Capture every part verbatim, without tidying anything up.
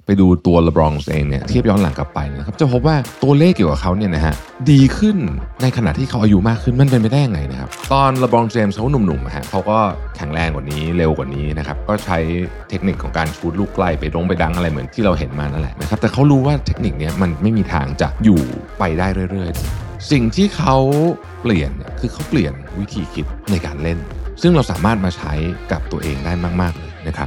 ไปดูตัวเลบรอนเองเนี่ยเทียบย้อนหลังกลับไปนะครับจะพบว่าตัวเลขเกี่ยวกับเขาเนี่ยนะฮะดีขึ้นในขณะที่เขาอายุมากขึ้นมันเป็นไปได้ยังไงนะครับตอนเลบรอนเจมส์เขาหนุ่มๆฮะเขาก็แข็งแรงกว่านี้เร็วกว่านี้นะครับก็ใช้เทคนิคของการชูตลูกไกลไปดงไปดังอะไรเหมือนที่เราเห็นมานั่นแหละนะครับแต่เขารู้ว่าเทคนิคนี้มันไม่มีทางจะอยู่ไปได้เรื่อยๆสิ่งที่เขาเปลี่ยนเนี่ยคือเขาเปลี่ยนวิธีคิดในการเล่นซึ่งเราสามารถมาใช้กับตัวเองได้มากๆเลยนะครับ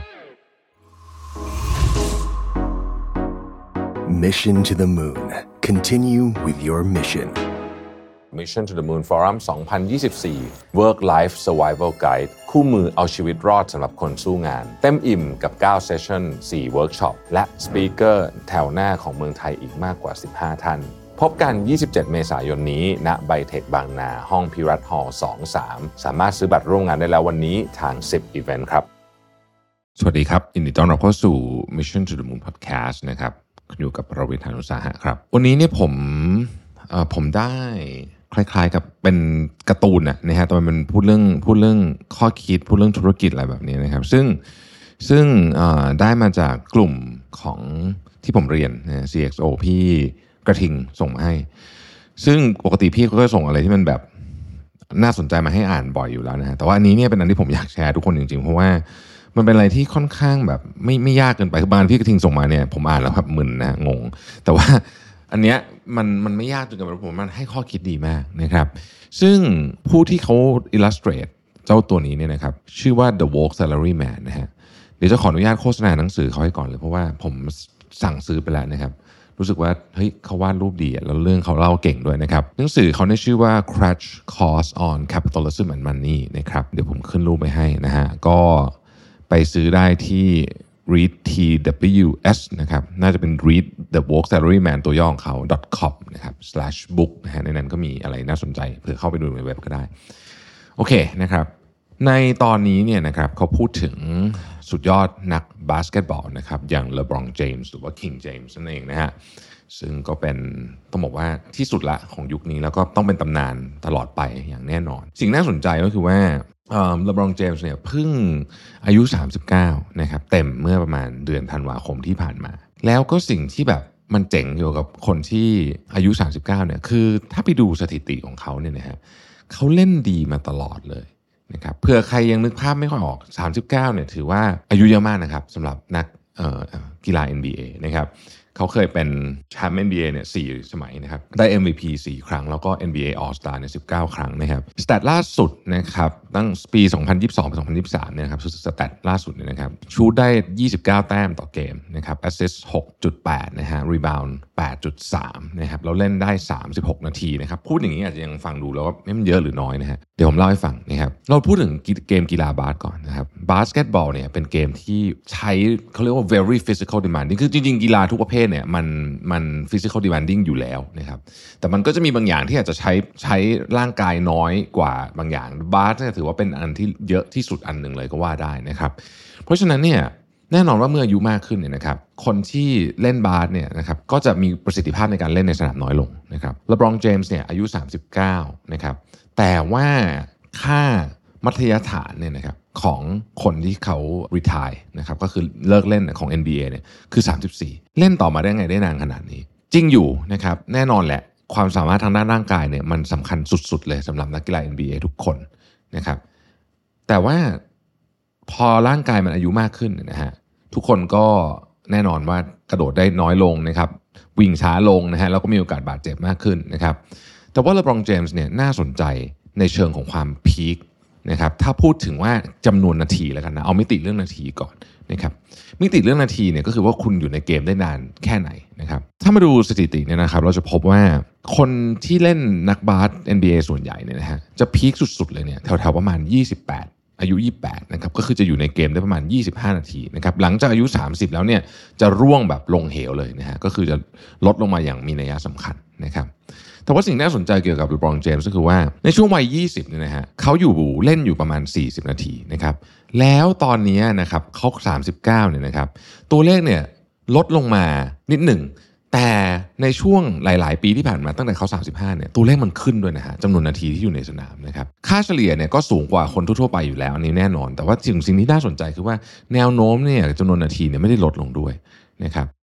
Mission to the Moon. Continue with your mission. Mission to the Moon Forum สองพันยี่สิบสี่ Work Life Survival Guide คู่มือเอาชีวิตรอดสำหรับคนสู้งานเต็มอิ่มกับเก้าเซสชั่น สี่เวิร์กช็อปและสปีกเกอร์แถวหน้าของเมืองไทยอีกมากกว่าสิบห้าท่านพบกันยี่สิบเจ็ดเมษายนนี้ณไบเทคบางนาห้องพิรัตน์ฮอลล์ สอง สาม สามารถซื้อบัตรร่วมงานได้แล้ววันนี้ทาง สิบ Event ครับสวัสดีครับยินดีต้อนรับเข้าสู่ Mission to the Moon Podcast นะครับอยู่กับประวิทย์ หาญอุตสาหะครับวันนี้เนี่ยผมเอ่อผมได้คล้ายๆกับเป็นการ์ตูนนะนะฮะแต่มันเป็นพูดเรื่องพูดเรื่องข้อคิดพูดเรื่องธุรกิจอะไรแบบนี้นะครับซึ่งซึ่งเอ่อได้มาจากกลุ่มของที่ผมเรียนนะ ซี เอ็กซ์ โอ พี่กระทิงส่งมาให้ซึ่งปกติพี่เขาก็ส่งอะไรที่มันแบบน่าสนใจมาให้อ่านบ่อยอยู่แล้วนะฮะแต่ว่าอันนี้เนี่ยเป็นอันที่ผมอยากแชร์ทุกคนจริงๆเพราะว่ามันเป็นอะไรที่ค่อนข้างแบบไม่ไม่ยากเกินไปคือบางพี่กระทิงส่งมาเนี่ยผมอ่านแล้วครับมึนนะงงแต่ว่าอันเนี้ยมันมันไม่ยากจนเกินไปผมมันให้ข้อคิดดีมากนะครับซึ่งผู้ที่เขา illustrate เจ้าตัวนี้เนี่ยนะครับชื่อว่า The Woke Salaryman นะฮะเดี๋ยวจะขออนุญาตโฆษณาหนังสือเขาให้ก่อนเลยเพราะว่าผมสั่งซื้อไปแล้วนะครับรู้สึกว่าเฮ้ยเขาวาดรูปดีแล้วเรื่องเขาเล่าเก่งด้วยนะครับหนังสือเขาเนี่ยชื่อว่า Crash Course on Capitalism and Money นะครับเดี๋ยวผมขึ้นรูปไปให้นะฮะก็ไปซื้อได้ที่ read ที ดับเบิลยู เอส นะครับน่าจะเป็น read the woke salaryman ตัวย่อของเขา .com นะครับ slash book นะฮะในนั้นก็มีอะไรน่าสนใจเผื่อเข้าไปดูในเว็บก็ได้โอเคนะครับในตอนนี้เนี่ยนะครับเขาพูดถึงสุดยอดนักบาสเกตบอลนะครับอย่างเลบรอนเจมส์หรือว่าคิงเจมส์นั่นเองนะฮะซึ่งก็เป็นต้องบอกว่าที่สุดละของยุคนี้แล้วก็ต้องเป็นตำนานตลอดไปอย่างแน่นอนสิ่งน่าสนใจก็คือว่าเลบรอนเจมส์เนี่ยเพิ่งอายุสามสิบเก้านะครับเต็มเมื่อประมาณเดือนธันวาคมที่ผ่านมาแล้วก็สิ่งที่แบบมันเจ๋งเกี่ยวกับคนที่อายุสามสิบเก้าเนี่ยคือถ้าไปดูสถิติของเขาเนี่ยนะฮะเขาเล่นดีมาตลอดเลยนะครับเผื่อใครยังนึกภาพไม่ค่อยออกสามสิบเก้าเนี่ยถือว่าอายุเยอะมากนะครับสำหรับนักกีฬา เอ็น บี เอ นะครับเขาเคยเป็นแชมป์ เอ็น บี เอ เนี่ยสี่สมัยนะครับได้ เอ็ม วี พี สี่ครั้งแล้วก็ เอ็น บี เอ All Star เนี่ยสิบเก้าครั้งนะครับสแตทล่าสุดนะครับตั้งปีสองพันยี่สิบสองไปสองพันยี่สิบสามเนี่ยนะครับสแตทล่าสุดเนี่ยนะครับชูตได้ยี่สิบเก้าแต้มต่อเกมนะครับแอสซิสต์ หกจุดแปด นะฮะรีบาวด์ แปดจุดสาม นะครับแล้วเล่นได้สามสิบหกนาทีนะครับพูดอย่างนี้อาจจะยังฟังดูแล้วว่ามันเยอะหรือน้อยนะฮะเดี๋ยวผมเล่าให้ฟังนะครับเราพูดถึงเกมกีฬาบาสก่อนนะครับบาสเกตบอลเนี่ยเป็นเกมที่ใช้เขาเรียกว่า very physical demanding คือจริงๆกีฬาทุกประเภทเนี่ยมันมัน physical demanding อยู่แล้วนะครับแต่มันก็จะมีบางอย่างที่อาจจะใช้ใช้ร่างกายน้อยกว่าบางอย่างบาสเนี่ยถือว่าเป็นอันที่เยอะที่สุดอันหนึ่งเลยก็ว่าได้นะครับเพราะฉะนั้นเนี่ยแน่นอนว่าเมื่ออายุมากขึ้นเนี่ยนะครับคนที่เล่นบาสเนี่ยนะครับก็จะมีประสิทธิภาพในการเล่นในสนามน้อยลงนะครับเลบรอนเจมส์เนี่ยอายุสามสิบเก้านะครับแต่ว่าค่ามัธยฐานเนี่ยนะครับของคนที่เขา retire นะครับก็คือเลิกเล่นของ เอ็น บี เอ เนี่ยคือสามสิบสี่เล่นต่อมาได้ไงได้นานขนาดนี้จริงอยู่นะครับแน่นอนแหละความสามารถทางด้านร่างกายเนี่ยมันสำคัญสุดๆเลยสำหรับนักกีฬา เอ็น บี เอ ทุกคนนะครับแต่ว่าพอร่างกายมันอายุมากขึ้นนะฮะทุกคนก็แน่นอนว่ากระโดดได้น้อยลงนะครับวิ่งช้าลงนะฮะแล้วก็มีโอกาสบาดเจ็บมากขึ้นนะครับแต่ว่าเลบรอนเจมส์เนี่ยน่าสนใจในเชิงของความพีคนะครับถ้าพูดถึงว่าจำนวนนาทีแล้วกันนะเอามิติเรื่องนาทีก่อนนะครับมิติเรื่องนาทีเนี่ยก็คือว่าคุณอยู่ในเกมได้นานแค่ไหนนะครับถ้ามาดูสถิติเนี่ยนะครับเราจะพบว่าคนที่เล่นนักบาส เอ็น บี เอ ส่วนใหญ่เนี่ยนะฮะจะพีคสุดๆเลยเนี่ยแถวๆประมาณยี่สิบแปดอายุยี่สิบแปดนะครับก็คือจะอยู่ในเกมได้ประมาณยี่สิบห้านาทีนะครับหลังจากอายุสามสิบแล้วเนี่ยจะร่วงแบบลงเหวเลยนะฮะก็คือจะลดลงมาอย่างมีนัยสำคัญนะครับแต่ว่าสิ่งน่าสนใจเกี่ยวกับเลบรอนเจมส์ก็คือว่าในช่วงวัยยี่สิบเนี่ยนะฮะเขาอยู่เล่นอยู่ประมาณสี่สิบนาทีนะครับแล้วตอนนี้นะครับเขาสามสิบเก้าเนี่ยนะครับตัวเลขเนี่ยลดลงมานิดหนึ่งแต่ในช่วงหลายๆปีที่ผ่านมาตั้งแต่เขาสามสิบห้าเนี่ยตัวเลขมันขึ้นด้วยนะฮะจำนวนนาทีที่อยู่ในสนามนะครับค่าเฉลี่ยเนี่ยก็สูงกว่าคนทั่วๆไปอยู่แล้วอันนี้แน่นอนแต่ว่าสิ่งสิ่งที่น่าสนใจคือว่าแนวโน้มเนี่ยจำนวนนาทีเนี่ยไม่ได้ลดลงด้วยนะครับ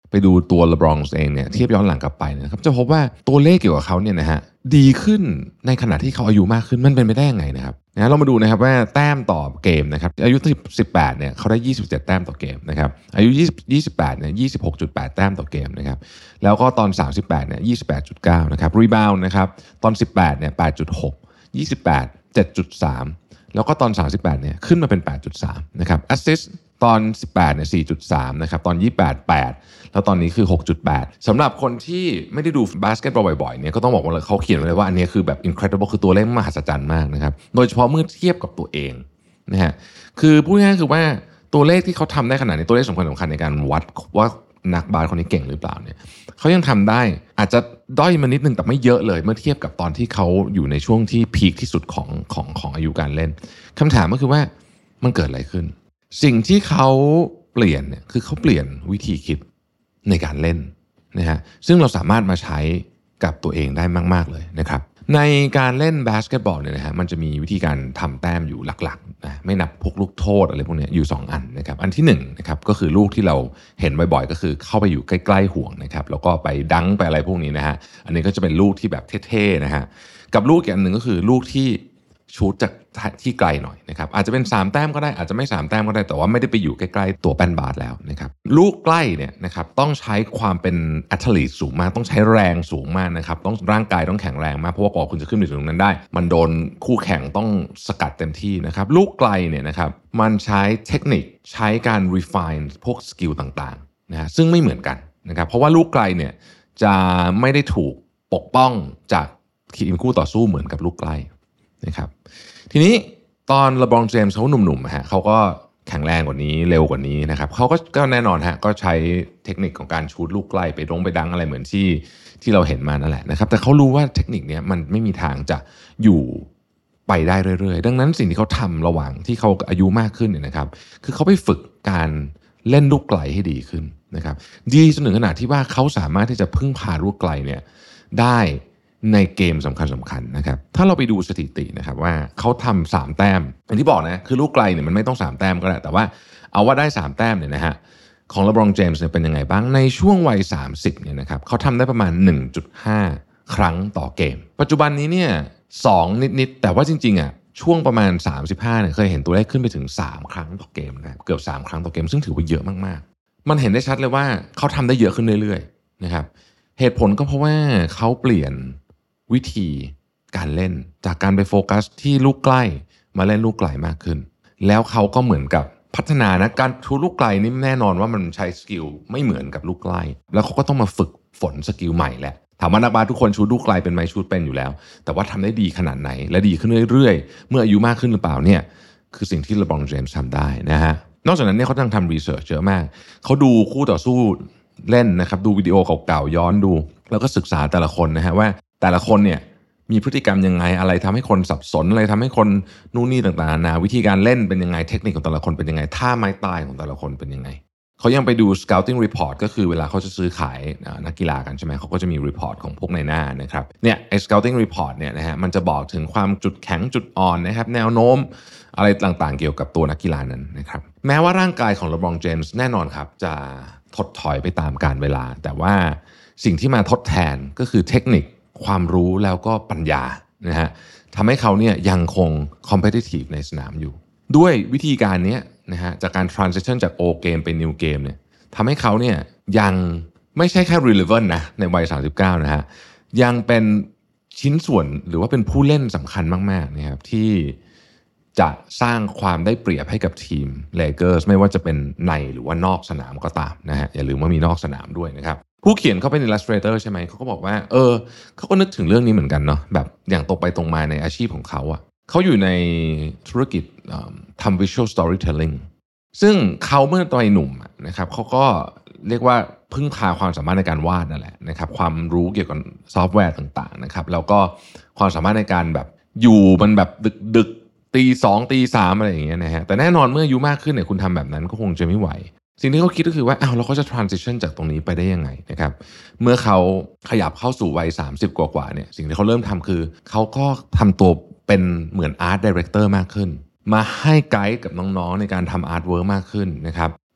ไปดูตัวเลบรอนเองเนี่ยเทียบย้อนหลังกลับไปนะครับจะพบว่าตัวเลขเกี่ยวกับเขาเนี่ยนะฮะดีขึ้นในขณะที่เขาอายุมากขึ้นมันเป็นไปได้ยังไงนะครับนะเรามาดูนะครับว่าแต้มต่อเกมนะครับอายุสิบแปดเนี่ยเขาได้ยี่สิบเจ็ดแต้มต่อเกมนะครับอายุยี่สิบแปดเนี่ย ยี่สิบหกจุดแปด แต้มต่อเกมนะครับแล้วก็ตอนสามสิบแปดเนี่ย ยี่สิบแปดจุดเก้า นะครับรีบาวด์นะครับตอนสิบแปดเนี่ย แปดจุดหก ยี่สิบแปด เจ็ดจุดสาม แล้วก็ตอนสามสิบแปดเนี่ยขึ้นมาเป็น แปดจุดสาม นะครับแอสซิสต์ตอนสิบแปดเนี่ย สี่จุดสาม นะครับตอนยี่สิบแปด แปดแล้วตอนนี้คือ หกจุดแปด สำหรับคนที่ไม่ได้ดูบาสเกตบอลบ่อยๆเนี่ยก็ต้องบอกว่าเขาเขียนไว้เลยว่าอันนี้คือแบบ incredible คือตัวเลขมหัศจรรย์มากนะครับโดยเฉพาะเมื่อเทียบกับตัวเองนะฮะคือพูดง่ายๆคือว่าตัวเลขที่เขาทำได้ขนาดนี้ตัวเลขสำคัญสำคัญในการวัดว่านักบาสคนนี้เก่งหรือเปล่าเนี่ยเขายังทำได้อาจจะด้อยมานิดนึงแต่ไม่เยอะเลยเมื่อเทียบกับตอนที่เขาอยู่ในช่วงที่พีคที่สุดของของของอายุการเล่นคำถามก็คือว่ามันเกิดอะไรขึ้นสิ่งที่เขาเปลี่ยนเนี่ยคือเขาเปลี่ยนวิธีคิดในการเล่นนะฮะซึ่งเราสามารถมาใช้กับตัวเองได้มากๆเลยนะครับในการเล่นบาสเกตบอลเนี่ยนะฮะมันจะมีวิธีการทำแต้มอยู่หลักๆนะไม่นับพวกลูกโทษอะไรพวกนี้อยู่สองอันนะครับอันที่หนึ่งนะครับก็คือลูกที่เราเห็นบ่อยๆก็คือเข้าไปอยู่ใกล้ๆห่วงนะครับแล้วก็ไปดังไปอะไรพวกนี้นะฮะอันนี้ก็จะเป็นลูกที่แบบเท่ๆนะฮะกับลูกอีกอันหนึ่งก็คือลูกที่ชูตจากที่ไกลหน่อยนะครับอาจจะเป็นสามแต้มก็ได้อาจจะไม่สามแต้มก็ได้แต่ว่าไม่ได้ไปอยู่ใกล้ๆตัวแป้นบาสแล้วนะครับลูกใกล้เนี่ยนะครับต้องใช้ความเป็นแอทลีตสูงมากต้องใช้แรงสูงมากนะครับต้องร่างกายต้องแข็งแรงมากเพราะว่ากว่าคุณจะขึ้นไปถึงตรงนั้นได้มันโดนคู่แข่งต้องสกัดเต็มที่นะครับลูกไกลเนี่ยนะครับมันใช้เทคนิคใช้การ refine พวกสกิลต่างๆนะฮะซึ่งไม่เหมือนกันนะครับเพราะว่าลูกไกลเนี่ยจะไม่ได้ถูกปกป้องจากทีมคู่ต่อสู้เหมือนกับลูกใกล้นะครับทีนี้ตอนเลบรอนเจมส์เขาหนุ่มๆฮะเขาก็แข็งแรงกว่านี้เร็วกว่านี้นะครับเขาก็ก็แน่นอนฮะก็ใช้เทคนิคของการชูตลูกใกล้ไปดงไปดังอะไรเหมือนที่ที่เราเห็นมานั่นแหละนะครับแต่เขารู้ว่าเทคนิคเนี้ยมันไม่มีทางจะอยู่ไปได้เรื่อยๆดังนั้นสิ่งที่เขาทำระหว่างที่เขาอายุมากขึ้นเนี่ยนะครับคือเขาไปฝึกการเล่นลูกไกลให้ดีขึ้นนะครับดีจนถึงขนาดที่ว่าเขาสามารถที่จะพึ่งพาลูกไกลเนี่ยได้ในเกมสำคัญสำคัญนะครับถ้าเราไปดูสถิตินะครับว่าเขาทำสามแต้มอย่างที่บอกนะคือลูกไกลเนี่ยมันไม่ต้องสามแต้มก็ได้แต่ว่าเอาว่าได้สามแต้มเนี่ยนะฮะของเลบรอนเจมส์เนี่ยเป็นยังไงบ้างในช่วงวัยสามสิบเนี่ยนะครับเขาทำได้ประมาณ หนึ่งจุดห้า ครั้งต่อเกมปัจจุบันนี้เนี่ยสองนิดๆแต่ว่าจริงๆอ่ะช่วงประมาณสามสิบห้าเนี่ยเคยเห็นตัวเลขขึ้นไปถึงสามครั้งต่อเกมนะครับเกือบสามครั้งต่อเกมซึ่งถือว่าเยอะมากๆมันเห็นได้ชัดเลยว่าเขาทำได้เยอะขึ้นเรื่อยๆนะครับเหตุผลก็เพราะว่าเขาเปลี่ยนวิธีการเล่นจากการไปโฟกัสที่ลูกใกล้มาเล่นลูกไกลมากขึ้นแล้วเขาก็เหมือนกับพัฒนานะการชูลูกไกลนี่แน่นอนว่ามันใช้สกิลไม่เหมือนกับลูกใกล้แล้วเขาก็ต้องมาฝึกฝนสกิลใหม่แหละถามว่านักบาสทุกคนชูลูกไกลเป็นไหมชูเป็นอยู่แล้วแต่ว่าทำได้ดีขนาดไหนและดีขึ้นเรื่อยๆเมื่ออายุมากขึ้นหรือเปล่าเนี่ยคือสิ่งที่เลบรอนเจมส์ทำได้นะฮะนอกจากนั้นเนี่ยเขาต้องทำรีเสิร์ชเยอะมากเขาดูคู่ต่อสู้เล่นนะครับดูวิดีโอเก่าๆย้อนดูแล้วก็ศึกษาแต่ละคนนะฮะว่าแต่ละคนเนี่ยมีพฤติกรรมยังไงอะไรทำให้คนสับสนอะไรทำให้คนนู่นนี่ต่างๆนาวิธีการเล่นเป็นยังไงเทคนิคของแต่ละคนเป็นยังไงท่าไม้ตายของแต่ละคนเป็นยังไงเขายังไปดู scouting report ก็คือเวลาเขาจะซื้อขายนักกีฬากันใช่ไหมเขาก็จะมี report ของพวกในหน้านะครับเนี่ยไอ้ scouting report เนี่ยนะฮะมันจะบอกถึงความจุดแข็งจุดอ่อนนะครับแนวโน้มอะไรต่างๆเกี่ยวกับตัวนักกีฬานั้นนะครับแม้ว่าร่างกายของเลบรอนเจมส์แน่นอนครับจะถดถอยไปตามกาลเวลาแต่ว่าสิ่งที่มาทดแทนก็คือเทคนิคความรู้แล้วก็ปัญญานะฮะทำให้เขาเนี่ยยังคง competitive ในสนามอยู่ด้วยวิธีการนี้นะฮะจากการ transition จาก old game เป็น new game เนี่ยทำให้เขาเนี่ยยังไม่ใช่แค่ relevant นะในวัยสามสิบเก้านะฮะยังเป็นชิ้นส่วนหรือว่าเป็นผู้เล่นสำคัญมากๆนะครับที่จะสร้างความได้เปรียบให้กับทีม Lakers ไม่ว่าจะเป็นในหรือว่านอกสนามก็ตามนะฮะอย่าลืมว่ามีนอกสนามด้วยนะครับผู้เขียนเขาเป็น illustrator ใช่ไหมเขาก็บอกว่าเออเขาก็นึกถึงเรื่องนี้เหมือนกันเนาะแบบอย่างตรงไปตรงมาในอาชีพของเขาอะเขาอยู่ในธุรกิจทำ visual storytelling ซึ่งเขาเมื่อตอนหนุ่มนะครับเขาก็เรียกว่าพึ่งพาความสามารถในการวาดนั่นแหละนะครับความรู้เกี่ยวกับซอฟต์แวร์ต่างๆนะครับแล้วก็ความสามารถในการแบบอยู่มันแบบดึกๆตีสองตีสามอะไรอย่างเงี้ยนะฮะแต่แน่นอนเมื่ออายุมากขึ้นเนี่ยคุณทำแบบนั้นก็คงจะไม่ไหวสิ่งที่เขาคิดก็คือว่าอ้าวเราก็จะ transition จากตรงนี้ไปได้ยังไงนะครับเมื่อเขาขยับเข้าสู่วัยสามสิบกว่าๆเนี่ยสิ่งที่เขาเริ่มทำคือเขาก็ทำตัวเป็นเหมือน art director มากขึ้นมาให้ไกด์กับน้องๆในการทำ artwork มากขึ้นนะครับ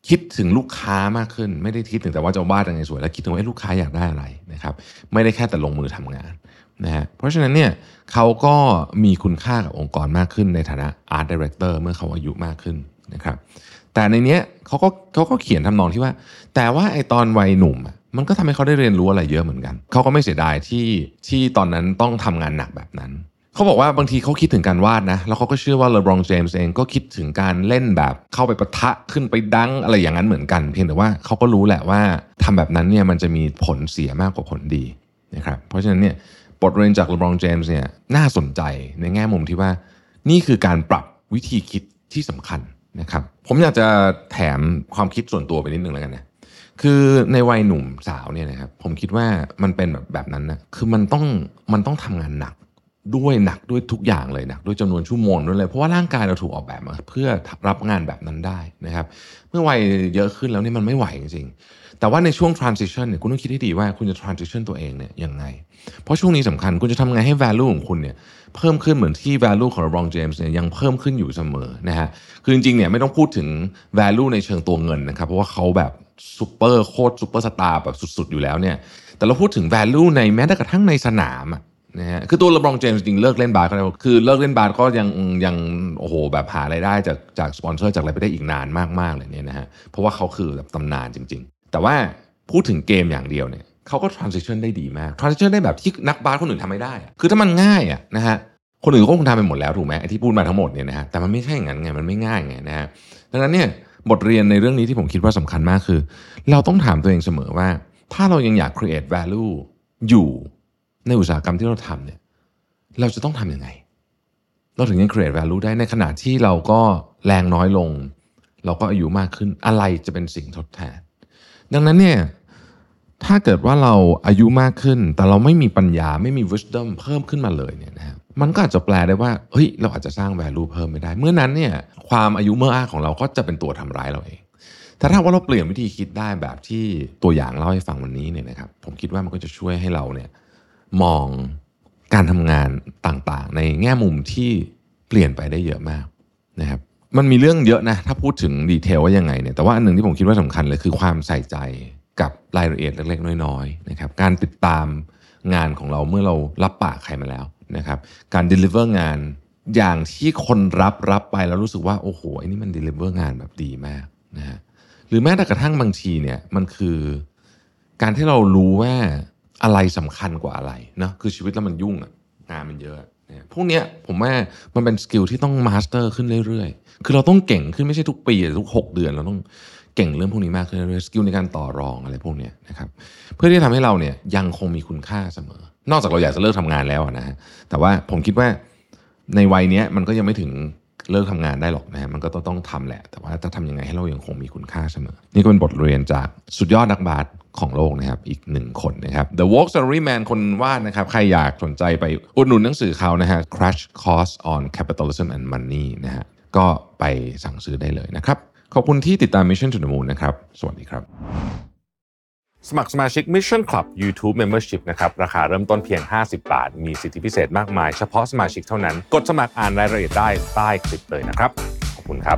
คิดถึงลูกค้ามากขึ้นไม่ได้คิดถึงแต่ว่าจะวาดยังไงสวยแล้วคิดถึงว่าลูกค้าอยากได้อะไรนะครับไม่ได้แค่แต่ลงมือทำงานนะฮะเพราะฉะนั้นเนี่ยเขาก็มีคุณค่ากับองค์กรมากขึ้นในฐานะ Art Director เมื่อเขาอายุมากขึ้นนะครับแต่ในเนี้ยเขาก็เขาก็เขียนทำนองที่ว่าแต่ว่าไอตอนวัยหนุ่มมันก็ทำให้เขาได้เรียนรู้อะไรเยอะเหมือนกันเขาก็ไม่เสียดายที่ที่ตอนนั้นต้องทำงานหนักแบบนั้นเขาบอกว่าบางทีเขาคิดถึงการวาดนะแล้วเขาก็เชื่อว่าเลบรอนเจมส์เองก็คิดถึงการเล่นแบบเข้าไปปะทะขึ้นไปดังอะไรอย่างนั้นเหมือนกันเพียงแต่ว่าเขาก็รู้แหละว่าทำแบบนั้นเนี่ยมันจะมีผลเสียมากกว่าผลดีนะครับเพราะฉะนั้นเนี่ยบทเรียนจากเลบรอนเจมส์เนี่ยน่าสนใจในแง่มุมที่ว่านี่คือการปรับวิธีคิดที่สำคัญนะครับผมอยากจะแถมความคิดส่วนตัวไปนิดนึงแล้วกันนะคือในวัยหนุ่มสาวเนี่ยนะครับผมคิดว่ามันเป็นแบบแบบนั้นนะคือมันต้องมันต้องทำงานหนักด้วยหนักด้วยทุกอย่างเลยหนักด้วยจำนวนชั่วโมงด้วยเลยเพราะว่าร่างกายเราถูกออกแบบมาเพื่อรับงานแบบนั้นได้นะครับเมื่อวัยเยอะขึ้นแล้วนี่มันไม่ไหวจริงๆแต่ว่าในช่วง transition เนี่ยคุณต้องคิดให้ดีว่าคุณจะ transition ตัวเองเนี่ยยังไงเพราะช่วงนี้สำคัญคุณจะทำไงให้ value ของคุณเนี่ยเพิ่มขึ้นเหมือนที่ value ของ LeBron James เนี่ยยังเพิ่มขึ้นอยู่เสมอนะฮะคือจริงๆเนี่ยไม่ต้องพูดถึง value ในเชิงตัวเงินนะครับเพราะว่าเขาแบบซุปเปอร์โคตรซุปเปอร์สตาร์แบบสุดๆอยู่แล้วเนี่ยแต่เราพูดถึง value ในแม้แต่กระทั่งในสนามนะฮะคือตัวเลบรอนเจมส์จริงเลิกเล่นบาสก็ได้คือเลิกเล่นบาสก็ยังยังโอ้โหแบบหารายได้จากจากสปอนเซอร์จากอะไรไปได้อีกนานมากๆเลยเนี่ยนะฮะเพราะว่าเขาคือแบบตำนานจริงๆแต่ว่าพูดถึงเกมอย่างเดียวเนี่ยเขาก็ transition ได้ดีมาก transition ได้แบบที่นักบาสคนอื่นทำไม่ได้คือถ้ามันง่ายอ่ะนะฮะคนอื่นก็คงทำไปหมดแล้วถูกไหมไอ้ที่พูดมาทั้งหมดเนี่ยนะฮะแต่มันไม่ใช่อย่างนั้นไงมันไม่ง่ายไงนะฮะดังนั้นเนี่ยบทเรียนในเรื่องนี้ที่ผมคิดว่าสำคัญมากคือเราต้องถามตัวเองเสมอว่าถ้าเรายังอยาก create value อยู่ในอุตสาหกรรมที่เราทำเนี่ยเราจะต้องทำยังไงเราถึงจะ create value ได้ในขณะที่เราก็แรงน้อยลงเราก็อายุมากขึ้นอะไรจะเป็นสิ่งทดแทนดังนั้นเนี่ยถ้าเกิดว่าเราอายุมากขึ้นแต่เราไม่มีปัญญาไม่มี wisdom เพิ่มขึ้นมาเลยเนี่ยนะมันก็อาจจะแปลได้ว่าเฮ้ยเราอาจจะสร้าง value เพิ่มไม่ได้เมื่อนั้นเนี่ยความอายุเมื่ออ้าของเราก็จะเป็นตัวทำร้ายเราเองแต่ถ้าว่าเราเปลี่ยนวิธีคิดได้แบบที่ตัวอย่างเล่าให้ฟังวันนี้เนี่ยนะครับผมคิดว่ามันก็จะช่วยให้เราเนี่ยมองการทำงานต่างๆในแง่มุมที่เปลี่ยนไปได้เยอะมากนะครับมันมีเรื่องเยอะนะถ้าพูดถึงดีเทลว่ายังไงเนี่ยแต่ว่าอันหนึ่งที่ผมคิดว่าสำคัญเลยคือความใส่ใจกับรายละเอียดเล็กๆน้อยๆนะครับการติดตามงานของเราเมื่อเรารับปากใครมาแล้วนะครับการ deliver งานอย่างที่คนรับรับไปแล้วรู้สึกว่าโอ้โหไอ้นี่มัน deliver งานแบบดีมากนะฮะหรือแม้แต่กระทั่งบางทีเนี่ยมันคือการที่เรารู้ว่าอะไรสำคัญกว่าอะไรเนาะคือชีวิตแล้วมันยุ่งอะงานมันเยอะเนี่ยพวกเนี้ยผมว่ามันเป็นสกิลที่ต้องมาสเตอร์ขึ้นเรื่อยๆคือเราต้องเก่งขึ้นไม่ใช่ทุกปีหรือทุกหกเดือนเราต้องเก่งเรื่องพวกนี้มากขึ้นเรื่อยๆสกิลในการต่อรองอะไรพวกเนี้ยนะครับเพื่อที่จะทำให้เราเนี่ยยังคงมีคุณค่าเสมอนอกจากเราอยากจะเลิกทำงานแล้วนะฮะแต่ว่าผมคิดว่าในวัยเนี้ยมันก็ยังไม่ถึงเลิกทำงานได้หรอกนะฮะมันก็ต้องต้องทำแหละแต่ว่าจะทำยังไงให้เรายังคงมีคุณค่าเสมอนี่ก็เป็นบทเรียนจากสุดยอดนักบาสของโลกนะครับอีกหนึ่งคนนะครับ The Walk Salaryman คนวาดนะครับใครอยากสนใจไปอุดหนุนหนังสือเขานะฮะ Crash Course on Capitalism and Money นะฮะก็ไปสั่งซื้อได้เลยนะครับขอบคุณที่ติดตาม Mission to the Moon นะครับสวัสดีครับสมัครสมาชิก Mission Club YouTube Membership นะครับราคาเริ่มต้นเพียงห้าสิบบาทมีสิทธิพิเศษมากมายเฉพาะสมาชิกเท่านั้นกดสมัครอ่านรายละเอียดได้ใต้คลิปเลยนะครับขอบคุณครับ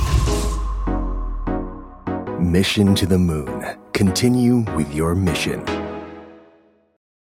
Mission to the Moon. Continue with your mission.